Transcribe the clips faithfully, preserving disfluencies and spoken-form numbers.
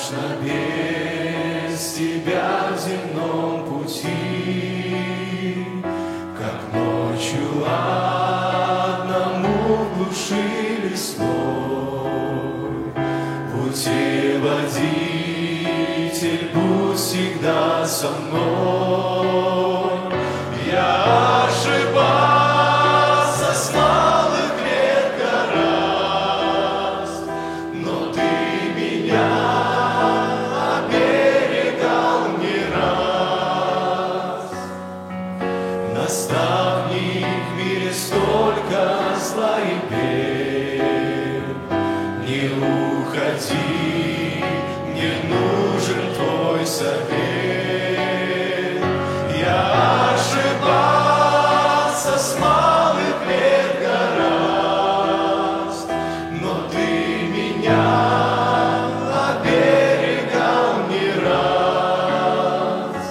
страшно без тебя в земном пути, как ночью одному в глуши лесной. Путеводитель, будь всегда со мной. Я ошибался с малых лет гораздо, но ты меня оберегал не раз. Наставник в мире столько зла и бед, не уходи, мне нужен твой совет. Я ошибался с малых лет гораздо, но ты меня оберегал не раз.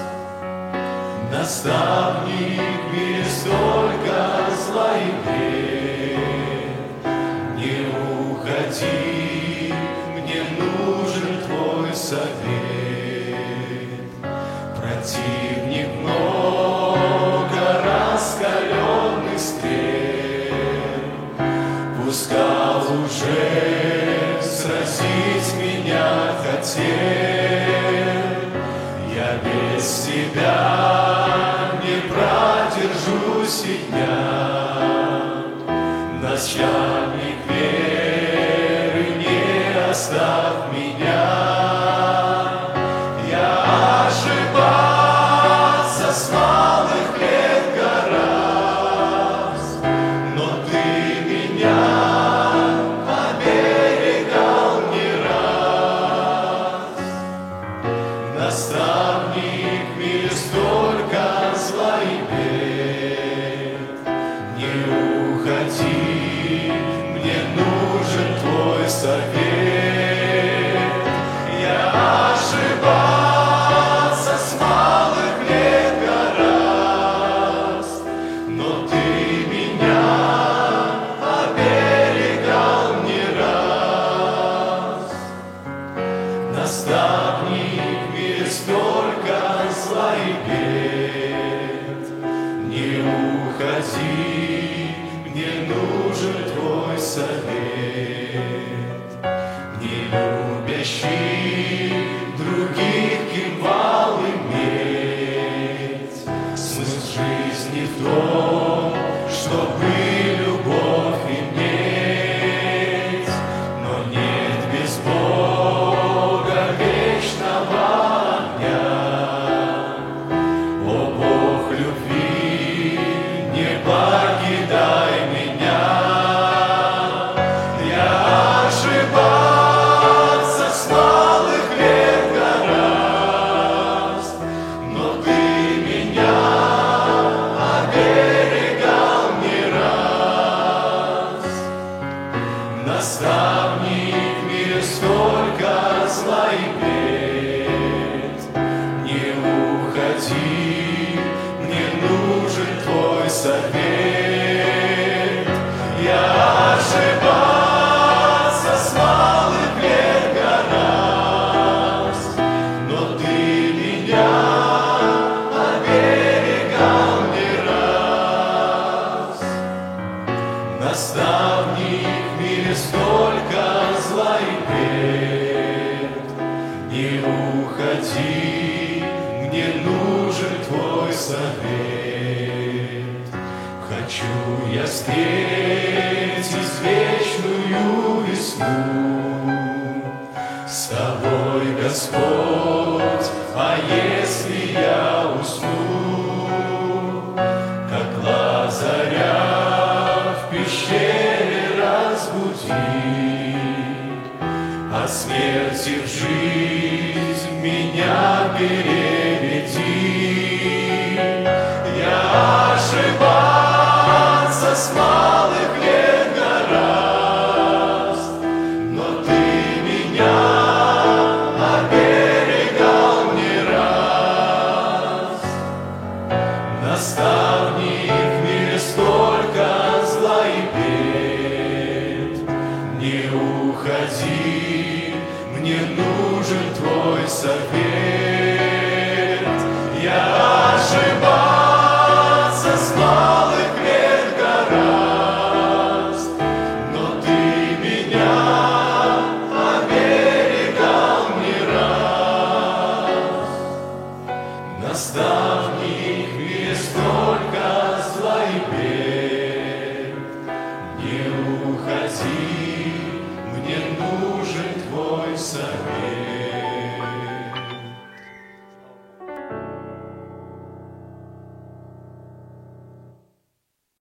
Наставник в мире столько зла и бед, не уходи, мне нужен твой совет. Противник много раскаленных стрел пускал уже, сразить меня хотел. Я без тебя не продержусь и дня. Начальник веры, не оставь меня. Я ошибался с малых лет гораздо, но ты меня оберегал не раз. Наставник в мире столько зла и бед, не уходи, мне нужен твой совет. Я ошибался с малых лет гораздо, но ты меня оберегал не раз. Наставник в мире столько зла и бед, не уходи, мне нужен твой совет. Не любящий других кивал иметь, смысл жизни в том, чтобы любовь иметь. Но нет без Бога вечного огня. О Бог любви, не покидай меня. Я ошибался с малых лет гораздо, но ты меня оберегал не раз. Наставник в мире столько зла и бед, не уходи, мне нужен твой совет. Я ошибался с малых лет гораздо, но ты меня оберегал не раз. Наставник в мире столько зла и бед, не уходи, мне нужен твой совет. Хочу я встретить вечную весну с тобой, Господь, а если я усну, как Лазаря в пещере разбуди, от смерти в жизнь меня переведи. Я ошибался с малых лет гораздо, но ты меня оберегал не раз. Наставник в мире столько зла и бед, не уходи, мне нужен твой совет.